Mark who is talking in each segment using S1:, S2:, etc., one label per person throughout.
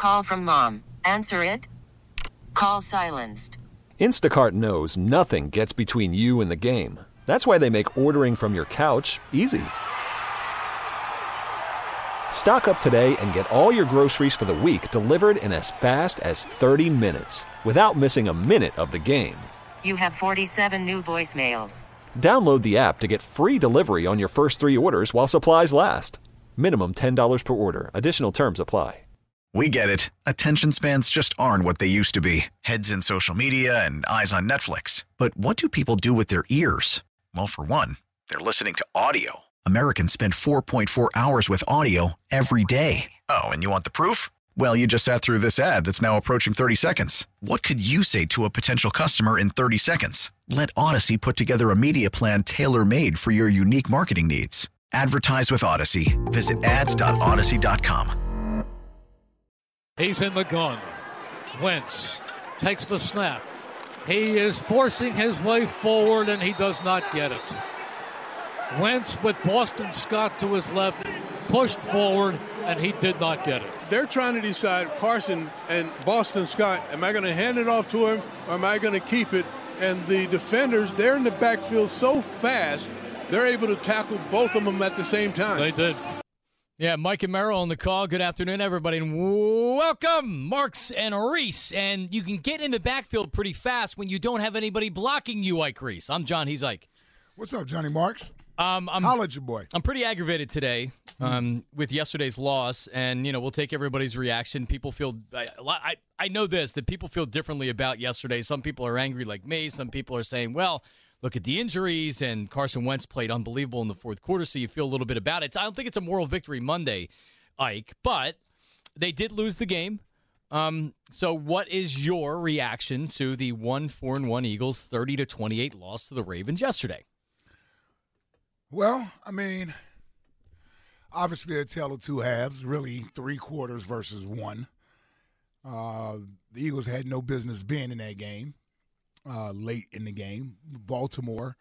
S1: Call from mom. Answer it. Call silenced.
S2: Instacart knows nothing gets between you and the game. That's why they make ordering from your couch easy. Stock up today and get all your groceries for the week delivered in as fast as 30 minutes without missing a minute of the game.
S1: You have 47 new voicemails.
S2: Download the app to get free delivery on your first 3 orders while supplies last. Minimum $10 per order. Additional terms apply.
S3: We get it. Attention spans just aren't what they used to be. Heads in social media and eyes on Netflix. But what do people do with their ears? Well, for one, they're listening to audio. Americans spend 4.4 hours with audio every day. Oh, and you want the proof? Well, you just sat through this ad that's now approaching 30 seconds. What could you say to a potential customer in 30 seconds? Let Odyssey put together a media plan tailor-made for your unique marketing needs. Advertise with Odyssey. Visit ads.odyssey.com.
S4: He's in the gun. Wentz takes the snap. He is forcing his way forward, and he does not get it. Wentz with Boston Scott to his left, pushed forward, and he did not get it.
S5: They're trying to decide, Carson and Boston Scott, am I going to hand it off to him or am I going to keep it? And the defenders, they're in the backfield so fast, they're able to tackle both of them at the same time.
S4: They did.
S6: Yeah, Mike and Merrill on the call. Good afternoon, everybody, and welcome, Marks and Reese. And you can get in the backfield pretty fast when you don't have anybody blocking you, Ike Reese. I'm John. He's Ike.
S7: What's up, Johnny Marks? Holla at your boy.
S6: I'm pretty aggravated today with yesterday's loss, and we'll take everybody's reaction. People feel I know this, that people feel differently about yesterday. Some people are angry like me. Some people are saying, well, look at the injuries, and Carson Wentz played unbelievable in the fourth quarter, so you feel a little bit about it. I don't think it's a moral victory Monday, Ike, but they did lose the game. So what is your reaction to the 1-4-1 Eagles 30-28 loss to the Ravens yesterday?
S7: Well, I mean, obviously a tale of two halves, really 3 quarters versus 1. The Eagles had no business being in that game late in the game. Baltimore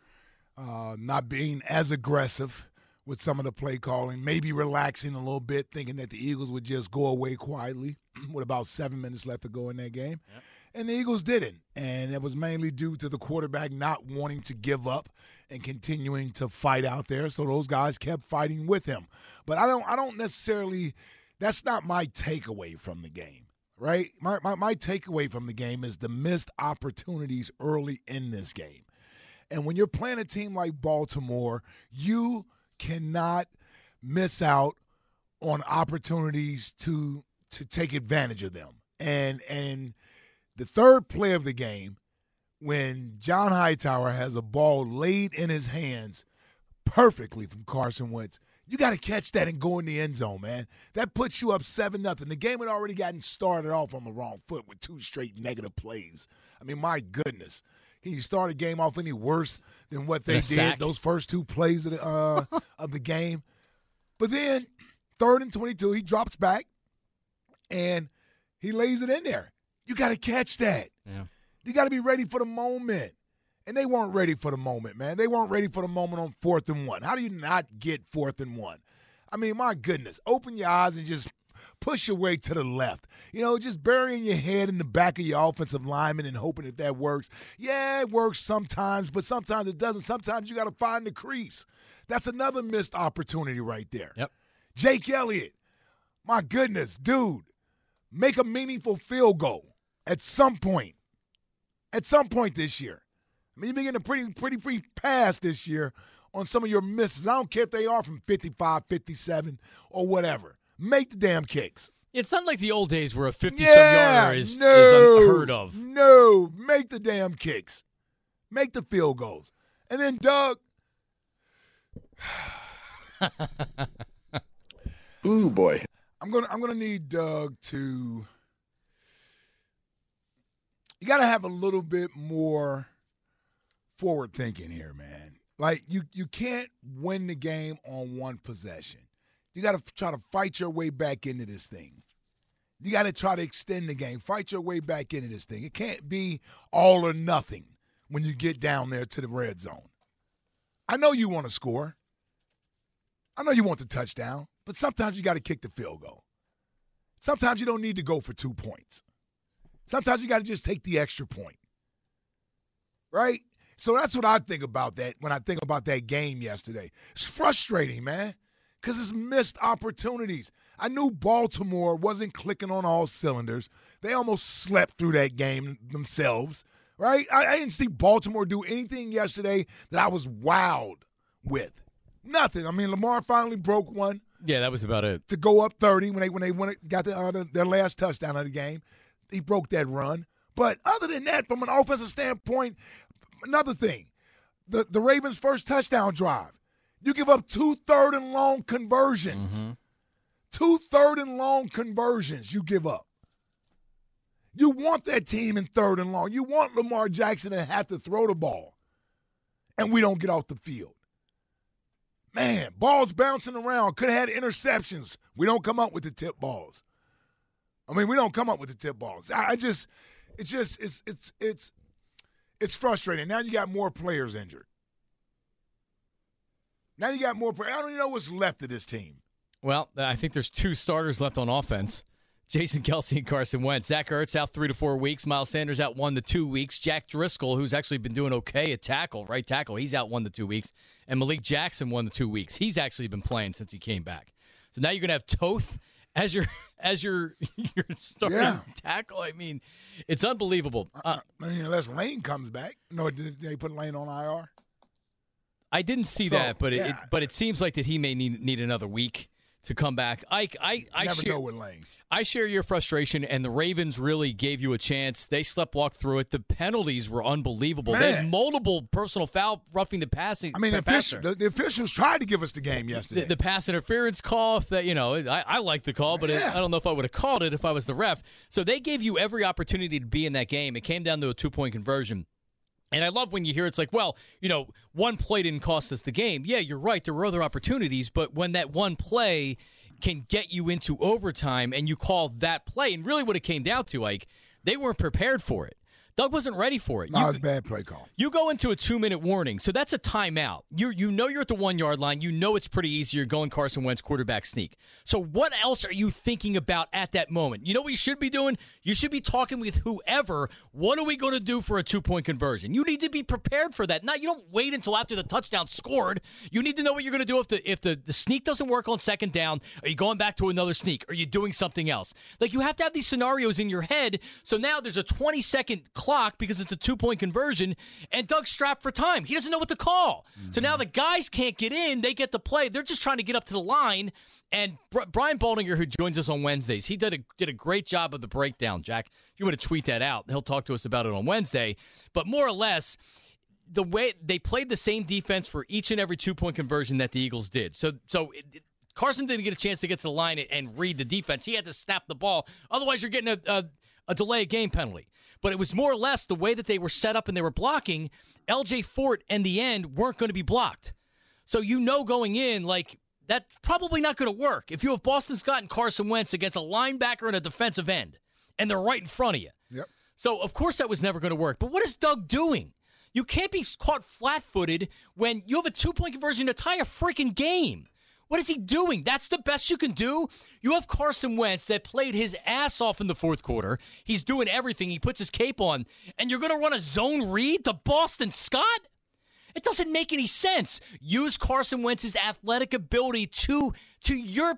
S7: not being as aggressive with some of the play calling, maybe relaxing a little bit, thinking that the Eagles would just go away quietly with about 7 minutes left to go in that game. Yep. And the Eagles didn't, and it was mainly due to the quarterback not wanting to give up and continuing to fight out there. So those guys kept fighting with him. But I don't necessarily – that's not my takeaway from the game, right? My takeaway from the game is the missed opportunities early in this game. And when you're playing a team like Baltimore, you cannot miss out on opportunities to take advantage of them. And the third play of the game, when John Hightower has a ball laid in his hands perfectly from Carson Wentz, you got to catch that and go in the end zone, man. That puts you up 7-0. The game had already gotten started off on the wrong foot with 2 straight negative plays. I mean, my goodness. Can you start a game off any worse than what they did, those first 2 plays of the game? But then, 3rd and 22, he drops back, and he lays it in there. You got to catch that.
S6: Yeah.
S7: You got to be ready for the moment. And they weren't ready for the moment, man. They weren't ready for the moment on 4th and 1. How do you not get 4th and 1? I mean, my goodness. Open your eyes and just push your way to the left. Just burying your head in the back of your offensive lineman and hoping that works. Yeah, it works sometimes, but sometimes it doesn't. Sometimes you got to find the crease. That's another missed opportunity right there.
S6: Yep.
S7: Jake Elliott, my goodness, dude, make a meaningful field goal at some point. At some point this year. I mean, you've been getting a pretty free pass this year on some of your misses. I don't care if they are from 55, 57, or whatever. Make the damn kicks.
S6: It's not like the old days where a 50-some-yarder is unheard of.
S7: No, make the damn kicks. Make the field goals. And then, Doug.
S8: Ooh, boy.
S7: I'm gonna need Doug to. You got to have a little bit more forward thinking here, man. Like, you can't win the game on one possession. You got to try to fight your way back into this thing. You got to try to extend the game. Fight your way back into this thing. It can't be all or nothing when you get down there to the red zone. I know you want to score. I know you want the touchdown, but sometimes you got to kick the field goal. Sometimes you don't need to go for 2 points. Sometimes you got to just take the extra point. Right? So that's what I think about that when I think about that game yesterday. It's frustrating, man, because it's missed opportunities. I knew Baltimore wasn't clicking on all cylinders. They almost slept through that game themselves, right? I didn't see Baltimore do anything yesterday that I was wowed with. Nothing. I mean, Lamar finally broke one.
S6: Yeah, that was about it.
S7: To go up 30 when they got their last touchdown of the game. He broke that run. But other than that, from an offensive standpoint, another thing, the Ravens' first touchdown drive, you give up 2 third-and-long conversions. Mm-hmm. 2 third-and-long conversions you give up. You want that team in third and long. You want Lamar Jackson to have to throw the ball. And we don't get off the field. Man, balls bouncing around. Could have had interceptions. We don't come up with the tip balls. I mean, we don't come up with the tip balls. It's frustrating. Now you got more players injured. Now you got more players. I don't even know what's left of this team.
S6: Well, I think there's 2 starters left on offense. Jason Kelce and Carson Wentz. Zach Ertz out 3 to 4 weeks. Miles Sanders out 1 to 2 weeks. Jack Driscoll, who's actually been doing okay at right tackle, he's out 1 to 2 weeks. And Malik Jackson 1 to 2 weeks. He's actually been playing since he came back. So now you're going to have Toth as your starting tackle. I mean, it's unbelievable.
S7: Unless Lane comes back. No, did they put Lane on IR?
S6: I didn't see that, but it seems like that he may need another week to come back. I
S7: never know with Lane.
S6: I share your frustration, and the Ravens really gave you a chance. They sleptwalked through it. The penalties were unbelievable. They had multiple personal foul roughing the passing.
S7: I mean, the officials tried to give us the game yesterday.
S6: The pass interference call, that I like the call, but I don't know if I would have called it if I was the ref. So they gave you every opportunity to be in that game. It came down to a 2-point conversion. And I love when you hear it's like, well, one play didn't cost us the game. Yeah, you're right. There were other opportunities, but when that one play can get you into overtime and you call that play, and really what it came down to, Ike, they weren't prepared for it. Doug wasn't ready for it.
S7: No, it's a bad play call.
S6: You go into a 2-minute warning, so that's a timeout. You know you're at the 1-yard line. You know it's pretty easy. You're going Carson Wentz quarterback sneak. So what else are you thinking about at that moment? You know what you should be doing? You should be talking with whoever. What are we going to do for a 2-point conversion? You need to be prepared for that. You don't wait until after the touchdown scored. You need to know what you're going to do if the sneak doesn't work on second down. Are you going back to another sneak? Are you doing something else? You have to have these scenarios in your head. So now there's a 20-second clock because it's a 2-point conversion, and Doug's strapped for time. He doesn't know what to call. Mm-hmm. So now the guys can't get in. They get the play. They're just trying to get up to the line. And Brian Baldinger, who joins us on Wednesdays, he did a great job of the breakdown, Jack. If you want to tweet that out, he'll talk to us about it on Wednesday. But more or less, the way they played the same defense for each and every 2-point conversion that the Eagles did. So Carson didn't get a chance to get to the line and read the defense. He had to snap the ball. Otherwise, you're getting a delay of game penalty. But it was more or less the way that they were set up and they were blocking. LJ Fort and the end weren't going to be blocked. So going in, that's probably not going to work. If you have Boston Scott and Carson Wentz against a linebacker and a defensive end, and they're right in front of you.
S7: Yep.
S6: So, of course, that was never going to work. But what is Doug doing? You can't be caught flat-footed when you have a 2-point conversion to tie a freaking game. What is he doing? That's the best you can do? You have Carson Wentz that played his ass off in the fourth quarter. He's doing everything. He puts his cape on. And you're going to run a zone read to Boston Scott? It doesn't make any sense. Use Carson Wentz's athletic ability to your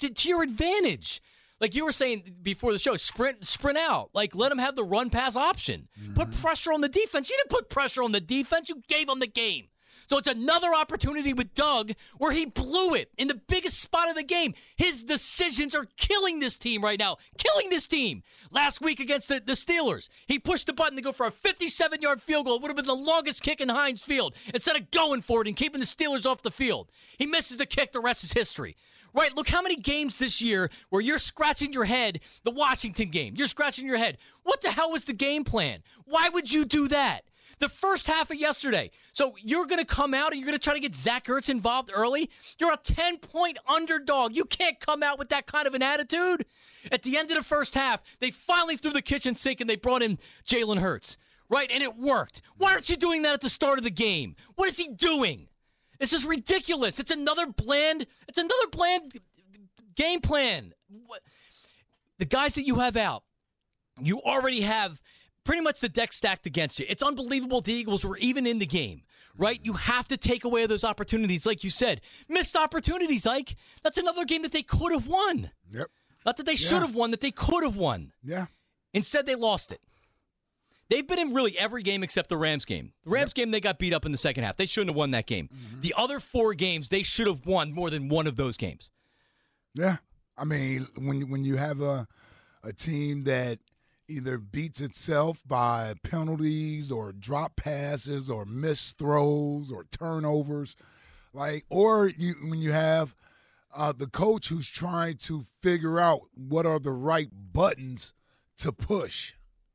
S6: advantage. Like you were saying before the show, sprint out. Let him have the run-pass option. Mm-hmm. Put pressure on the defense. You didn't put pressure on the defense. You gave them the game. So it's another opportunity with Doug where he blew it in the biggest spot of the game. His decisions are killing this team right now. Killing this team. Last week against the Steelers, he pushed the button to go for a 57-yard field goal. It would have been the longest kick in Heinz Field instead of going for it and keeping the Steelers off the field. He misses the kick. The rest is history. Right, look how many games this year where you're scratching your head. The Washington game, you're scratching your head. What the hell was the game plan? Why would you do that? The first half of yesterday. So you're going to come out and you're going to try to get Zach Ertz involved early? You're a 10-point underdog. You can't come out with that kind of an attitude. At the end of the first half, they finally threw the kitchen sink and they brought in Jalen Hurts. Right, and it worked. Why aren't you doing that at the start of the game? What is he doing? This is ridiculous. It's another bland game plan. the guys that you have out, you already have pretty much the deck stacked against you. It's unbelievable the Eagles were even in the game, right? You have to take away those opportunities, like you said. Missed opportunities, Ike. That's another game that they could have won.
S7: Yep.
S6: Not that they should have won, that they could have won.
S7: Yeah.
S6: Instead, they lost it. They've been in really every game except the Rams game. The Rams game, they got beat up in the second half. They shouldn't have won that game. Mm-hmm. The other 4 games, they should have won more than one of those games.
S7: Yeah. I mean, when you have a team that either beats itself by penalties or drop passes or missed throws or turnovers, when you have the coach who's trying to figure out what are the right buttons to push,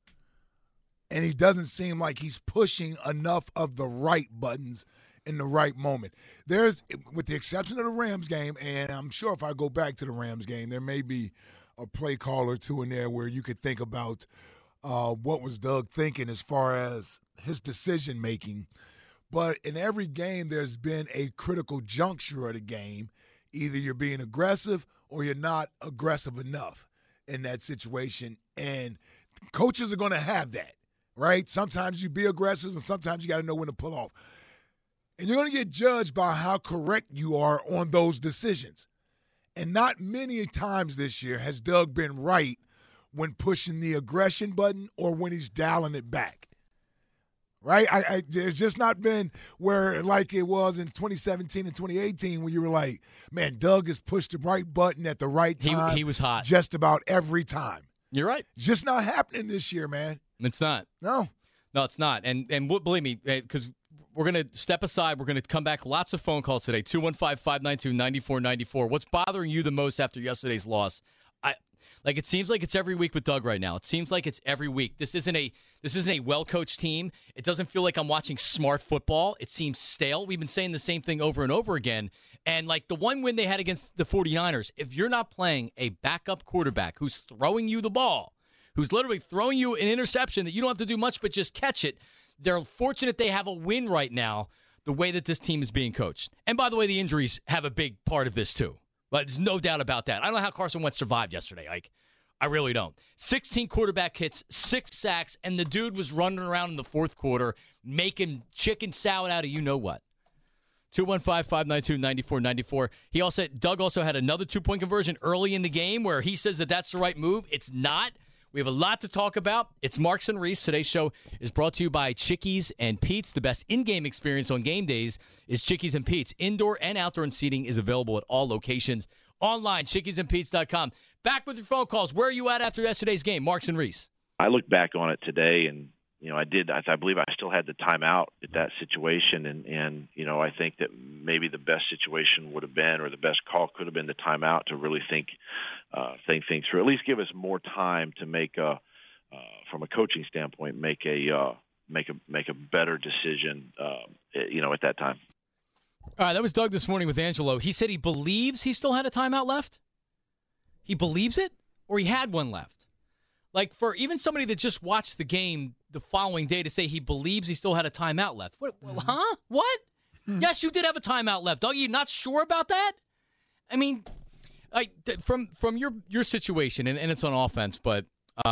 S7: and he doesn't seem like he's pushing enough of the right buttons in the right moment. There's, with the exception of the Rams game, and I'm sure if I go back to the Rams game, there may be a play call or two in there where you could think about what was Doug thinking as far as his decision-making. But in every game, there's been a critical juncture of the game. Either you're being aggressive or you're not aggressive enough in that situation. And coaches are going to have that, right? Sometimes you be aggressive and sometimes you got to know when to pull off. And you're going to get judged by how correct you are on those decisions. And not many times this year has Doug been right when pushing the aggression button or when he's dialing it back. Right? There's just not been where like it was in 2017 and 2018 when you were like, man, Doug has pushed the right button at the right time.
S6: He was hot.
S7: Just about every time.
S6: You're right.
S7: It's just not happening this year, man.
S6: It's not.
S7: No,
S6: it's not. And believe me, because we're going to step aside. We're going to come back. Lots of phone calls today. 215-592-9494. What's bothering you the most after yesterday's loss? It seems like it's every week with Doug right now. It seems like it's every week. This isn't a well-coached team. It doesn't feel like I'm watching smart football. It seems stale. We've been saying the same thing over and over again. And like the one win they had against the 49ers, if you're not playing a backup quarterback who's throwing you the ball, who's literally throwing you an interception that you don't have to do much but just catch it, they're fortunate they have a win right now the way that this team is being coached. And by the way, the injuries have a big part of this too. But there's no doubt about that. I don't know how Carson Wentz survived yesterday, Ike. I really don't. 16 quarterback hits, 6 sacks, and the dude was running around in the fourth quarter making chicken salad out of you-know-what. 215-592-9494. Doug also had another 2-point conversion early in the game where he says that that's the right move. It's not. We have a lot to talk about. It's Marks and Reese. Today's show is brought to you by Chickies and Pete's. The best in-game experience on game days is Chickies and Pete's. Indoor and outdoor seating is available at all locations. Online, chickiesandpete's.com. Back with your phone calls. Where are you at after yesterday's game? Marks and Reese.
S8: I look back on it today, and I believe I still had the timeout at that situation, and I think that maybe the best situation would have been, or the best call could have been, the timeout to really think things through. At least give us more time to make from a coaching standpoint, make a better decision, at that time.
S6: All right, that was Doug this morning with Angelo. He said he believes he still had a timeout left. He believes it, or he had one left. Like, for even somebody that just watched the game the following day to say he believes he still had a timeout left. What? Huh? What? Yes, you did have a timeout left. Doug, you not sure about that? I mean, from your situation, and it's on offense, but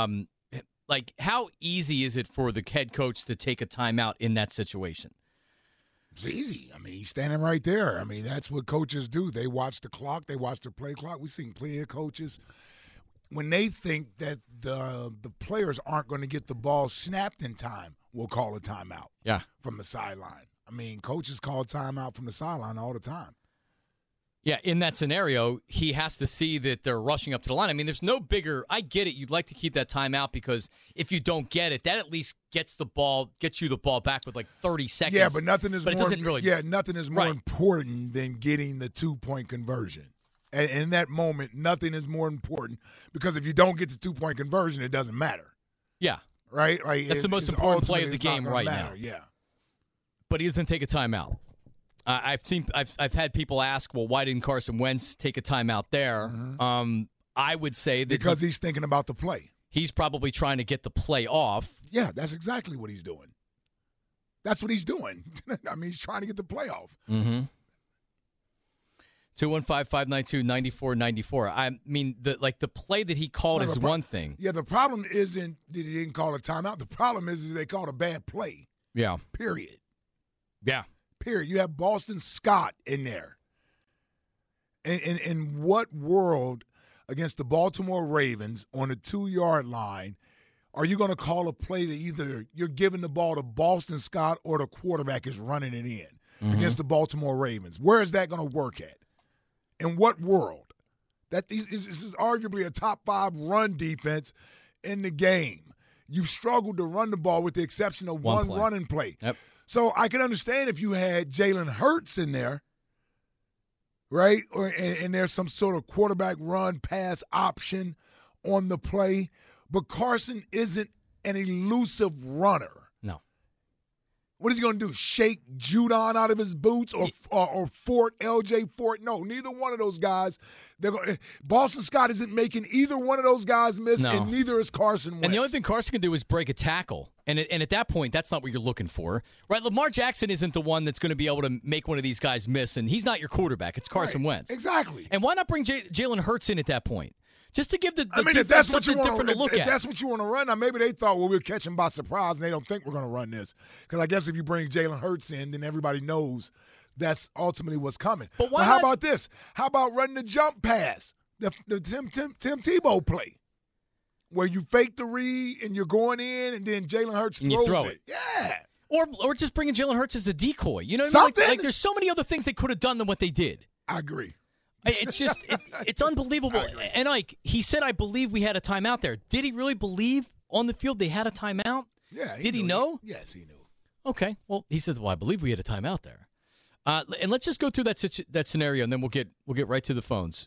S6: how easy is it for the head coach to take a timeout in that situation?
S7: It's easy. I mean, he's standing right there. I mean, that's what coaches do. They watch the clock. They watch the play clock. We've seen plenty of coaches, when they think that the players aren't going to get the ball snapped in time, will call a timeout from the sideline. I mean, coaches call timeout from the sideline all the time.
S6: Yeah, in that scenario, he has to see that they're rushing up to the line. I mean, there's no bigger – I get it. You'd like to keep that timeout because if you don't get it, that at least gets you the ball back with like 30 seconds.
S7: Yeah, but nothing is more
S6: Right.
S7: important than getting the 2-point conversion. And in that moment, nothing is more important because if you don't get the 2-point conversion, it doesn't matter.
S6: Yeah.
S7: Right?
S6: That's the most important play of the game right now.
S7: Yeah.
S6: But he doesn't take a timeout. I've had people ask, well, why didn't Carson Wentz take a timeout there? Mm-hmm. I would say that
S7: because he's thinking about the play.
S6: He's probably trying to get the play off.
S7: Yeah, that's exactly what he's doing. That's what he's doing. I mean, he's trying to get the play off.
S6: Mm-hmm. 215-592-9494. I mean, the play that he called is one thing.
S7: Yeah, the problem isn't that he didn't call a timeout. The problem is they called a bad play.
S6: Yeah.
S7: Period.
S6: Yeah.
S7: Period. You have Boston Scott in there. In what world against the Baltimore Ravens on the 2-yard line are you going to call a play that either you're giving the ball to Boston Scott or the quarterback is running it in against the Baltimore Ravens? Where is that going to work at? In what world? This is arguably a top 5 run defense in the game. You've struggled to run the ball with the exception of one running play.
S6: Yep.
S7: So I can understand if you had Jalen Hurts in there, right? And there's some sort of quarterback run pass option on the play. But Carson isn't an elusive runner.
S6: No.
S7: What is he going to do? Shake Judon out of his boots or Fort, LJ Fort? No, neither one of those guys. Boston Scott isn't making either one of those guys miss, and neither is Carson Wentz.
S6: And the only thing Carson can do is break a tackle. And at that point, that's not what you're looking for. Right? Lamar Jackson isn't the one that's going to be able to make one of these guys miss, and he's not your quarterback. It's Carson Wentz.
S7: Exactly.
S6: And why not bring Jalen Hurts in at that point? Just to give the
S7: if that's what
S6: something different to look at.
S7: If that's what you want to run, now maybe they thought, well, we'll catch them by surprise, and they don't think we're going to run this. Because I guess if you bring Jalen Hurts in, then everybody knows that's ultimately what's coming. But how about this? How about running the jump pass, the Tim Tebow play, where you fake the read and you're going in, and then Jalen Hurts throws it. Yeah.
S6: Or just bringing Jalen Hurts as a decoy. You know what
S7: Something?
S6: I mean? Like there's so many other things they could have done than what they did.
S7: I agree.
S6: It's just, it's unbelievable. And Ike, he said, I believe we had a timeout there. Did he really believe on the field they had a timeout?
S7: Yeah.
S6: Did he know?
S7: Yes, he knew.
S6: Okay. Well, he says, well, I believe we had a timeout there. And let's just go through that scenario, and then we'll get right to the phones.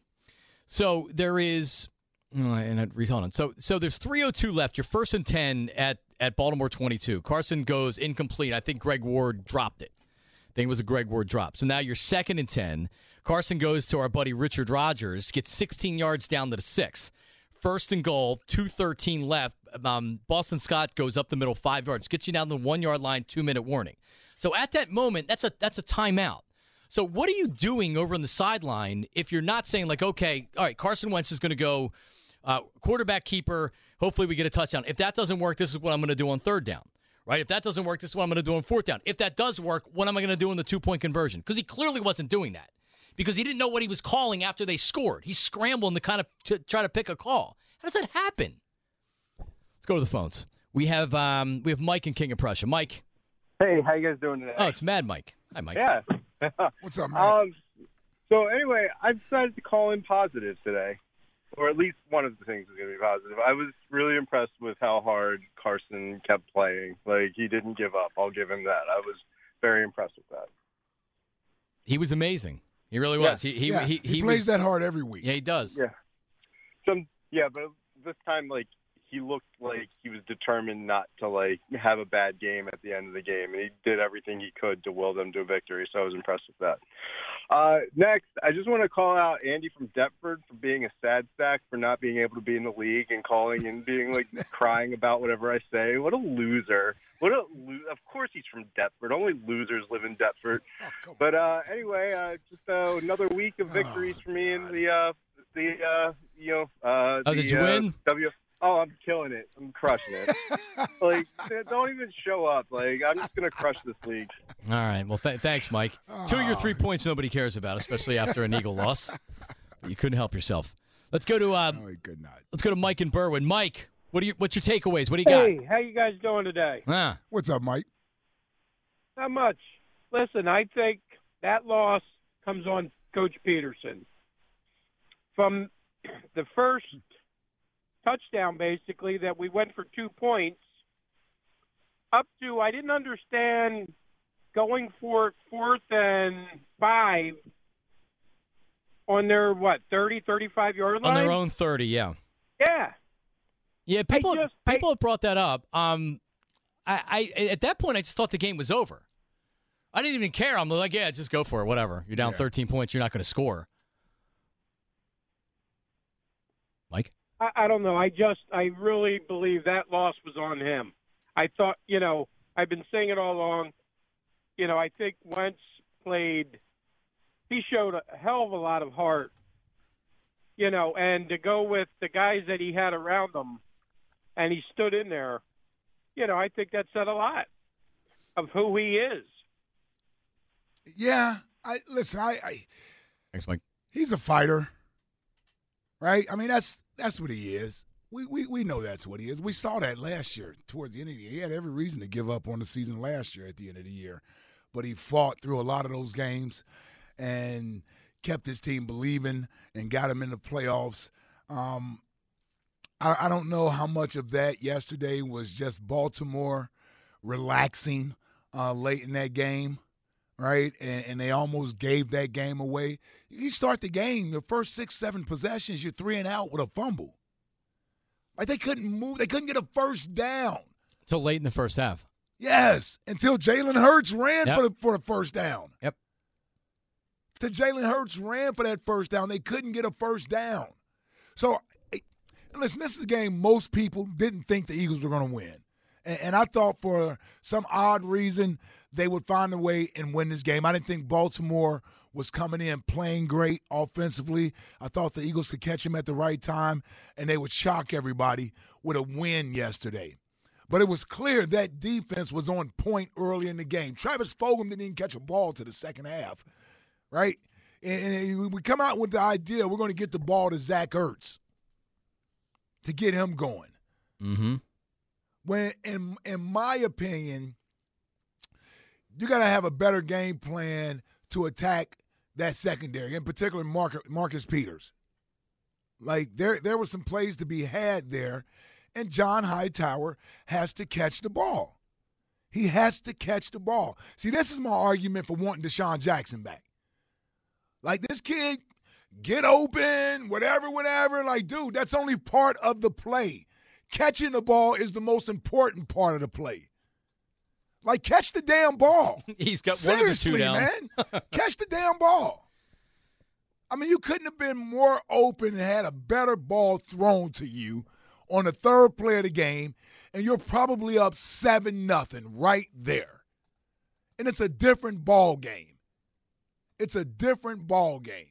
S6: So there is, hold on. So there's 3:02 left. You're 1st and 10 at Baltimore 22. Carson goes incomplete. I think Greg Ward dropped it. I think it was a Greg Ward drop. So now you're 2nd and 10. Carson goes to our buddy Richard Rodgers, gets 16 yards down to the 6. 1st and goal, 2:13 left. Boston Scott goes up the middle 5 yards, gets you down the 1-yard line, 2-minute warning. So at that moment, that's a timeout. So what are you doing over on the sideline if you're not saying like, okay, all right, Carson Wentz is going to go quarterback keeper. Hopefully we get a touchdown. If that doesn't work, this is what I'm going to do on 3rd down. Right? If that doesn't work, this is what I'm going to do on 4th down. If that does work, what am I going to do in the 2-point conversion? Because he clearly wasn't doing that. Because he didn't know what he was calling after they scored. He's scrambling to try to pick a call. How does that happen? Let's go to the phones. We have Mike in King of Prussia. Mike.
S9: Hey, how you guys doing today?
S6: Oh, it's Mad Mike. Hi, Mike.
S9: Yeah.
S7: What's up, Mike?
S9: So anyway, I decided to call in positive today, or at least one of the things is going to be positive. I was really impressed with how hard Carson kept playing. Like, he didn't give up. I'll give him that. I was very impressed with that.
S6: He was amazing. He really was.
S7: Yeah. He plays that hard every week.
S6: Yeah, he does.
S9: Yeah. But this time, like, he looked like he was determined not to, like, have a bad game at the end of the game, and he did everything he could to will them to a victory, so I was impressed with that. Next, I just want to call out Andy from Deptford for being a sad sack for not being able to be in the league and calling and being, like, crying about whatever I say. What a loser. Of course he's from Deptford. Only losers live in Deptford. But anyway, just another week of victories for me in did you win? Oh, I'm killing it. I'm crushing it. Like, don't even show up. Like, I'm just going to crush this league.
S6: All right. Well, thanks, Mike. 2 of your 3 points nobody cares about, especially after an Eagle loss. You couldn't help yourself. Let's go to let's go to Mike in Berwyn. Mike, what's your takeaways? What do you got?
S10: Hey, how you guys doing today?
S7: What's up, Mike?
S10: Not much. Listen, I think that loss comes on Coach Peterson. From the first touchdown, basically, that we went for 2 points, up to, I didn't understand going for 4th and 5 on their, 30, 35-yard line?
S6: On their own 30, yeah.
S10: Yeah.
S6: Yeah, people have brought that up. I at that point, I just thought the game was over. I didn't even care. I'm like, yeah, just go for it, whatever. You're down 13 points, you're not going to score. Mike?
S10: I don't know. I really believe that loss was on him. I thought, I've been saying it all along. I think Wentz played he showed a hell of a lot of heart, and to go with the guys that he had around him, and he stood in there, I think that said a lot of who he is.
S7: Yeah, Thanks, Mike. He's a fighter, right? I mean, that's what he is. We know that's what he is. We saw that last year towards the end of the year. He had every reason to give up on the season last year at the end of the year, but he fought through a lot of those games and kept his team believing and got him in the playoffs. I don't know how much of that yesterday was just Baltimore relaxing late in that game, right? And they almost gave that game away. You start the game, the first 6-7 possessions, you're 3 and out with a fumble. Like they couldn't move. They couldn't get a first down.
S6: Till late in the first half.
S7: Yes, until Jalen Hurts ran for the first down.
S6: Yep.
S7: Till Jalen Hurts ran for that first down, they couldn't get a first down. So, listen, this is a game most people didn't think the Eagles were going to win. And I thought for some odd reason they would find a way and win this game. I didn't think Baltimore was coming in playing great offensively. I thought the Eagles could catch him at the right time, and they would shock everybody with a win yesterday. But it was clear that defense was on point early in the game. Travis Fulgham didn't even catch a ball to the second half, right? And we come out with the idea we're going to get the ball to Zach Ertz to get him going.
S6: Mm-hmm.
S7: When, in my opinion, you got to have a better game plan to attack that secondary, in particular Marcus Peters. Like, there were some plays to be had there, and John Hightower has to catch the ball. He has to catch the ball. See, this is my argument for wanting Deshaun Jackson back. Like, this kid, get open, whatever. Like, dude, that's only part of the play. Catching the ball is the most important part of the play. Like, catch the damn ball.
S6: He's got
S7: Seriously,
S6: one of the two down.
S7: Man. Catch the damn ball. I mean, you couldn't have been more open and had a better ball thrown to you on the third play of the game, and you're probably up 7-0 right there. And it's a different ball game. It's a different ball game.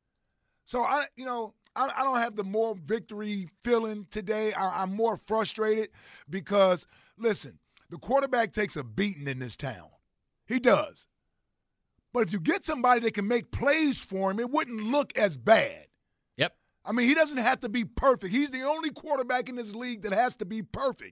S7: So, I don't have the more victory feeling today. I'm more frustrated because, listen, the quarterback takes a beating in this town. He does. But if you get somebody that can make plays for him, it wouldn't look as bad.
S6: Yep.
S7: I mean, he doesn't have to be perfect. He's the only quarterback in this league that has to be perfect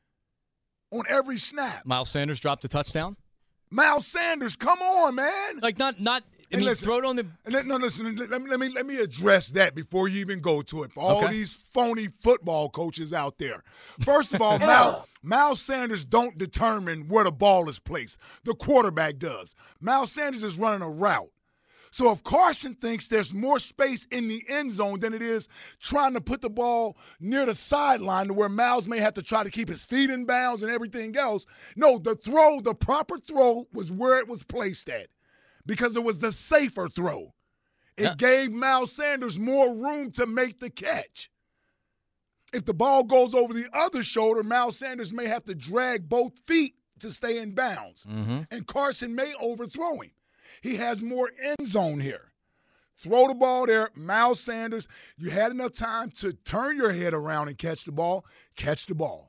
S7: on every snap.
S6: Miles Sanders dropped a touchdown.
S7: Miles Sanders, come on, man.
S6: Like, not. I mean,
S7: listen,
S6: throw it on the.
S7: Listen. Let me address that before you even go to it. For all these phony football coaches out there, first of all, Miles Sanders don't determine where the ball is placed. The quarterback does. Miles Sanders is running a route. So if Carson thinks there's more space in the end zone than it is trying to put the ball near the sideline to where Miles may have to try to keep his feet in bounds and everything else, no, the proper throw was where it was placed at because it was the safer throw. It gave Miles Sanders more room to make the catch. If the ball goes over the other shoulder, Miles Sanders may have to drag both feet to stay in bounds, and Carson may overthrow him. He has more end zone here. Throw the ball there. Miles Sanders, you had enough time to turn your head around and catch the ball. Catch the ball.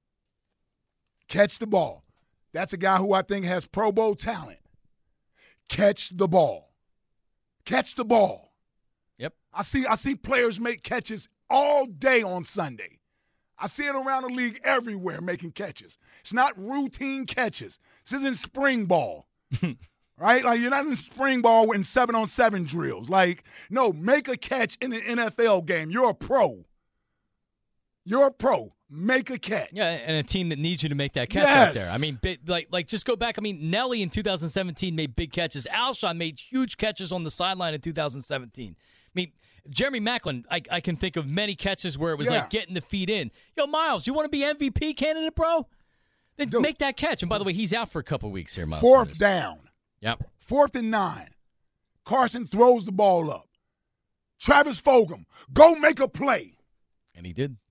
S7: Catch the ball. That's a guy who I think has Pro Bowl talent. Catch the ball. Catch the ball.
S6: Yep. I
S7: see players make catches all day on Sunday. I see it around the league everywhere making catches. It's not routine catches. This isn't spring ball. Right? Like, you're not in spring ball in 7-on-7 drills. Like, no, make a catch in an NFL game. You're a pro. You're a pro. Make a catch.
S6: Yeah, and a team that needs you to make that catch out there. I mean, like just go back. I mean, Nelly in 2017 made big catches. Alshon made huge catches on the sideline in 2017. I mean, Jeremy Maclin, I can think of many catches where it was like getting the feet in. Yo, Miles, you want to be MVP candidate, bro? Then make that catch. And by the way, he's out for a couple weeks here, Miles.
S7: Fourth down.
S6: Yep.
S7: 4th and 9. Carson throws the ball up. Travis Fulgham, go make a play.
S6: And he did.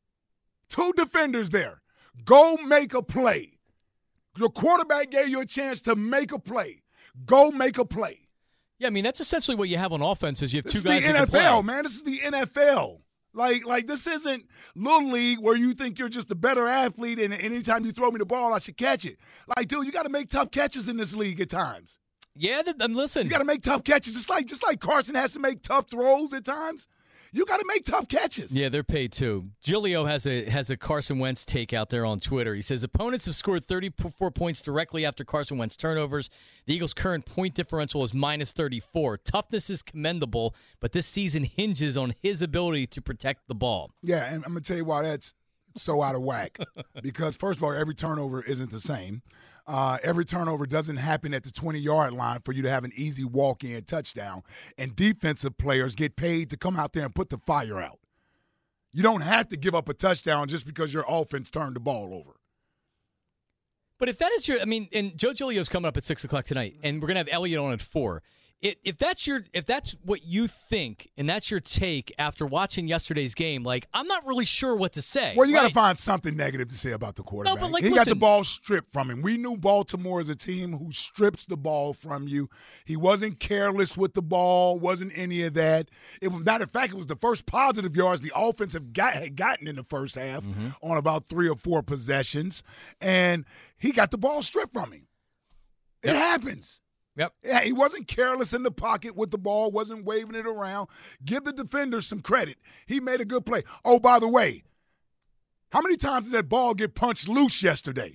S7: 2 defenders there. Go make a play. Your quarterback gave you a chance to make a play. Go make a play.
S6: Yeah, I mean, that's essentially what you have on offense is you have
S7: This
S6: two guys
S7: is the
S6: that can
S7: NFL,
S6: play.
S7: man. This is the NFL. Like this isn't Little League where you think you're just a better athlete and anytime you throw me the ball, I should catch it. Like, dude, you got to make tough catches in this league at times.
S6: Yeah, listen.
S7: You got to make tough catches. Just like Carson has to make tough throws at times. You got to make tough catches.
S6: Yeah, they're paid too. Giulio has a Carson Wentz take out there on Twitter. He says opponents have scored 34 points directly after Carson Wentz turnovers. The Eagles' current point differential is minus 34. Toughness is commendable, but this season hinges on his ability to protect the ball.
S7: Yeah, and I'm going to tell you why that's so out of whack. Because, first of all, every turnover isn't the same. Every turnover doesn't happen at the 20-yard line for you to have an easy walk-in touchdown. And defensive players get paid to come out there and put the fire out. You don't have to give up a touchdown just because your offense turned the ball over.
S6: But if that is and Joe Giglio's coming up at 6 o'clock tonight, and we're going to have Elliott on at 4. If that's what you think and that's your take after watching yesterday's game, like, I'm not really sure what to say.
S7: Well, you got to find something negative to say about the quarterback.
S6: No, but
S7: he got the ball stripped from him. We knew Baltimore as a team who strips the ball from you. He wasn't careless with the ball, wasn't any of that. Matter of fact, it was the first positive yards the offense had gotten in the first half on about 3 or 4 possessions, and he got the ball stripped from him. It happens.
S6: Yep.
S7: Yeah, he wasn't careless in the pocket with the ball, wasn't waving it around. Give the defenders some credit. He made a good play. Oh, by the way, how many times did that ball get punched loose yesterday?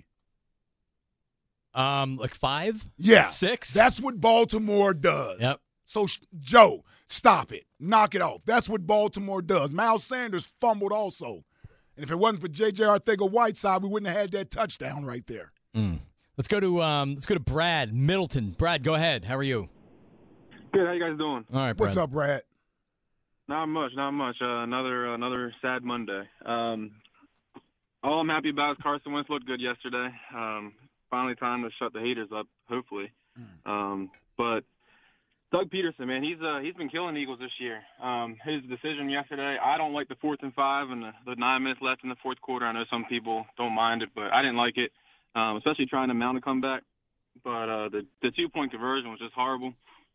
S6: Like 5?
S7: Yeah.
S6: 6?
S7: That's what Baltimore does.
S6: Yep.
S7: So, Joe, stop it. Knock it off. That's what Baltimore does. Miles Sanders fumbled also. And if it wasn't for J.J. Arcega-Whiteside, we wouldn't have had that touchdown right there.
S6: Let's go to Brad Middleton. Brad, go ahead. How are you?
S11: Good. How you guys doing?
S6: All right, Brad.
S7: What's up, Brad?
S11: Not much. Another sad Monday. All I'm happy about is Carson Wentz looked good yesterday. Finally, time to shut the haters up. Hopefully. But Doug Peterson, man, he's been killing the Eagles this year. His decision yesterday. I don't like the 4th and 5 and the 9 minutes left in the fourth quarter. I know some people don't mind it, but I didn't like it. Especially trying to mount a comeback. But the 2-point conversion was just horrible.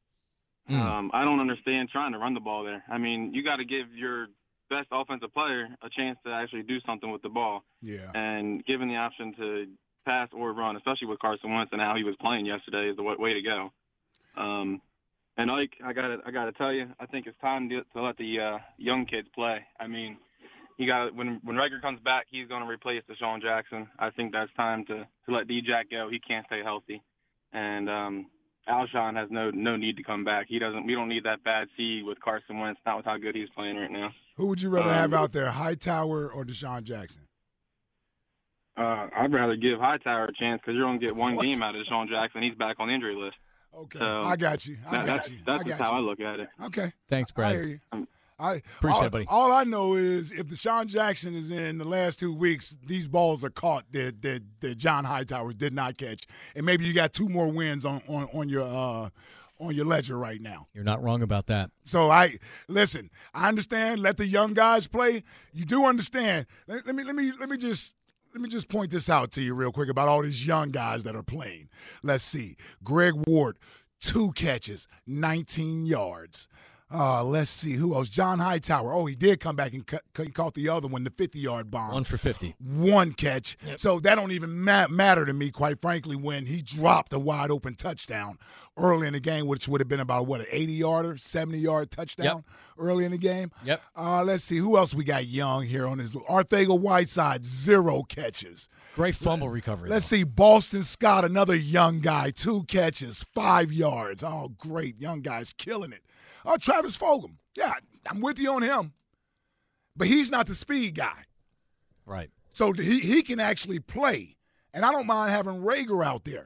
S11: I don't understand trying to run the ball there. I mean, you got to give your best offensive player a chance to actually do something with the ball.
S7: Yeah.
S11: And given the option to pass or run, especially with Carson Wentz and how he was playing yesterday, is the way to go. And Ike, I gotta tell you, I think it's time to let the young kids play. I mean, when Rager comes back, he's going to replace Deshaun Jackson. I think that's time to let D-Jack go. He can't stay healthy, and Alshon has no need to come back. We don't need that bad seed with Carson Wentz. Not with how good he's playing right now.
S7: Who would you rather have out there, Hightower or Deshaun Jackson?
S11: I'd rather give Hightower a chance because you're going to get one game out of Deshaun Jackson. He's back on the injury list.
S7: Okay,
S11: so
S7: I got you.
S11: That's just how I look at it.
S7: Okay.
S6: Thanks, Brad.
S7: I hear you.
S6: Appreciate it, buddy.
S7: All I know is if Deshaun Jackson is in the last 2 weeks, these balls are caught that John Hightower did not catch, and maybe you got 2 more wins on your ledger right now.
S6: You're not wrong about that.
S7: So listen. I understand. Let the young guys play. You do understand. Let me just point this out to you real quick about all these young guys that are playing. Let's see. Greg Ward, 2 catches, 19 yards. Let's see. Who else? John Hightower. Oh, he did come back and caught the other one, the 50-yard bomb.
S6: 1 for 50.
S7: 1 catch.
S6: Yep.
S7: So that don't even matter to me, quite frankly, when he dropped a wide-open touchdown early in the game, which would have been about, an 80-yarder, 70-yard touchdown early in the game?
S6: Yep.
S7: Let's see. Who else we got young here on this? Arcega-Whiteside, 0 catches.
S6: Great fumble recovery.
S7: Let's see. Boston Scott, another young guy, 2 catches, 5 yards. Oh, great. Young guy's killing it. Oh, Travis Fulgham. Yeah, I'm with you on him. But he's not the speed guy.
S6: Right.
S7: So he can actually play. And I don't mind having Rager out there.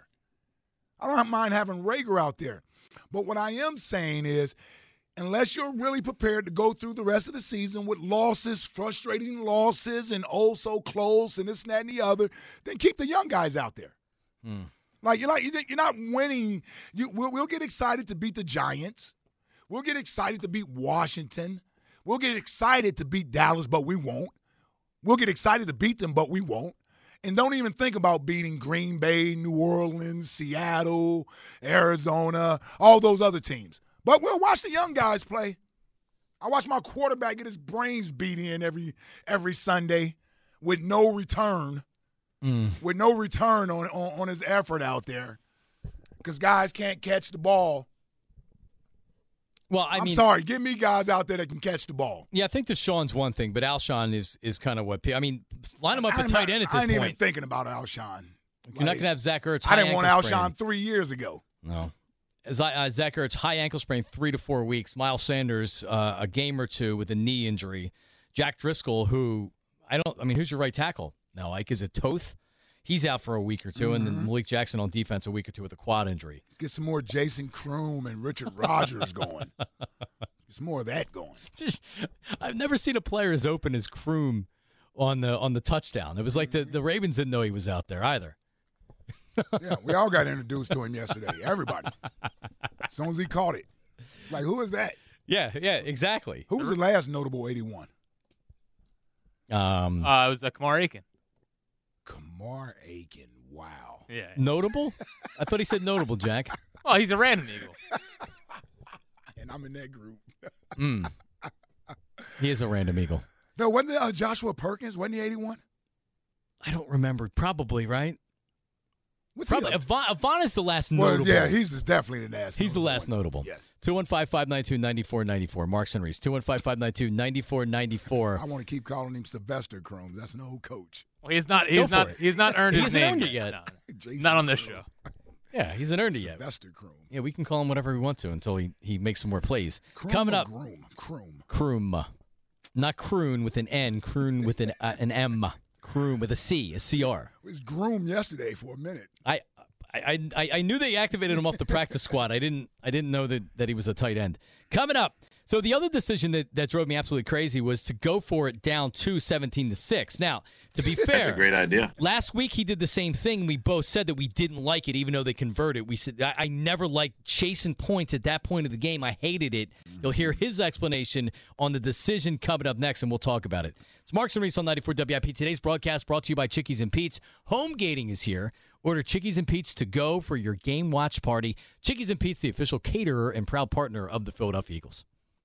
S7: But what I am saying is, unless you're really prepared to go through the rest of the season with losses, frustrating losses, and oh so close, and this, and that, and the other, then keep the young guys out there. Like you're not winning. We'll get excited to beat the Giants. We'll get excited to beat Washington. We'll get excited to beat Dallas, but we won't. We'll get excited to beat them, but we won't. and don't even think about beating Green Bay, New Orleans, Seattle, Arizona, all those other teams. But we'll watch the young guys play. I watch my quarterback get his brains beat in every Sunday with no return. With no return on his effort out there. Because guys can't catch the ball.
S6: Well,
S7: I'm sorry. Give me guys out there that can catch the ball.
S6: Yeah, I think Deshaun's one thing, but Alshon is kind of what – I mean, line him up at tight end at this point.
S7: I ain't even thinking about Alshon.
S6: You're not going to have Zach Ertz.
S7: I didn't want Alshon 3 years ago.
S6: No. Zach Ertz, high ankle sprain, 3 to 4 weeks. Miles Sanders, a game or two with a knee injury. Jack Driscoll, who's your right tackle? Now, Ike, is it Toth? He's out for a week or two, and then Malik Jackson on defense a week or two with a quad injury.
S7: Get some more Jason Kroom and Richard Rodgers going. Get some more of that going.
S6: I've never seen a player as open as Kroom on the touchdown. It was like the Ravens didn't know he was out there either.
S7: Yeah, we all got introduced to him yesterday. Everybody. As soon as he caught it. Like, who is that?
S6: Yeah, exactly.
S7: Who was the last notable 81?
S12: It was Kamar Aiken.
S7: Kamar Aiken, wow.
S12: Yeah.
S6: Notable? I thought he said notable, Jack.
S12: Oh, he's a random Eagle.
S7: And I'm in that group.
S6: He is a random Eagle.
S7: No, wasn't it Joshua Perkins? Wasn't he 81?
S6: I don't remember. Probably, right?
S7: Probably.
S6: Avon is the last notable.
S7: Yeah, he's definitely the last.
S6: He's the last notable.
S7: Yes.
S6: 215-592-9494. Marks and Reese. 215-592-9494.
S7: I want to keep calling him Sylvester Kroom. That's an old coach.
S12: Well, he's not earned his name.
S6: Earned it yet.
S12: No. Not on this show.
S6: Yeah, he's an earned it yet.
S7: Sylvester Kroom.
S6: Yeah, we can call him whatever we want to until he makes some more plays.
S7: Kroom
S6: Coming up.
S7: Kroom.
S6: Not croon with an N. Croon with an M. Kroom with a C, a CR.
S7: It was Groom yesterday for a minute.
S6: I knew they activated him off the practice squad. I didn't know that he was a tight end. Coming up, so the other decision that drove me absolutely crazy was to go for it down 17-6. Now, to be fair,
S13: that's a great idea.
S6: Last week he did the same thing. We both said that we didn't like it, even though they converted. We said I never liked chasing points at that point of the game. I hated it. You'll hear his explanation on the decision coming up next, and we'll talk about it. It's Marks and Reese on 94 WIP. Today's broadcast brought to you by Chickies and Pete's. Home gating is here. Order Chickies and Pete's to go for your game watch party. Chickies and Pete's, the official caterer and proud partner of the Philadelphia Eagles.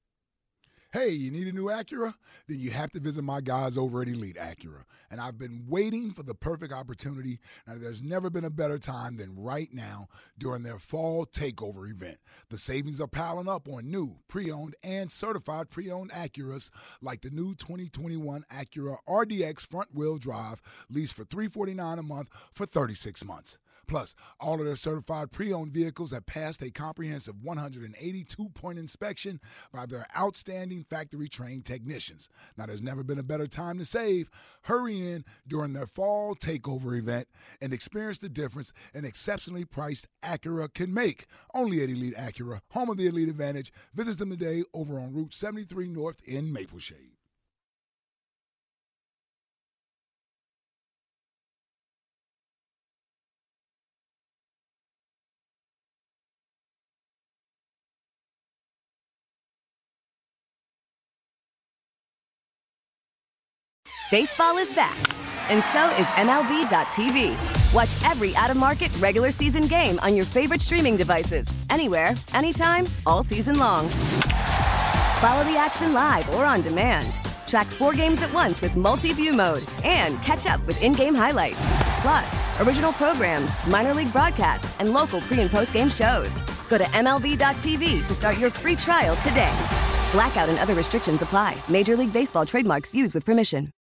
S7: Hey, you need a new Acura? Then you have to visit my guys over at Elite Acura. And I've been waiting for the perfect opportunity. Now, there's never been a better time than right now during their fall takeover event. The savings are piling up on new, pre-owned, and certified pre-owned Acuras like the new 2021 Acura RDX front-wheel drive leased for $349 a month for 36 months. Plus, all of their certified pre-owned vehicles have passed a comprehensive 182-point inspection by their outstanding factory-trained technicians. Now, there's never been a better time to save. Hurry in during their fall takeover event and experience the difference an exceptionally priced Acura can make. Only at Elite Acura, home of the Elite Advantage. Visit them today over on Route 73 North in Mapleshade.
S14: Baseball is back, and so is MLB.tv. Watch every out-of-market, regular season game on your favorite streaming devices, anywhere, anytime, all season long. Follow the action live or on demand. Track 4 games at once with multi-view mode and catch up with in-game highlights. Plus, original programs, minor league broadcasts, and local pre- and post-game shows. Go to MLB.tv to start your free trial today. Blackout and other restrictions apply. Major League Baseball trademarks used with permission.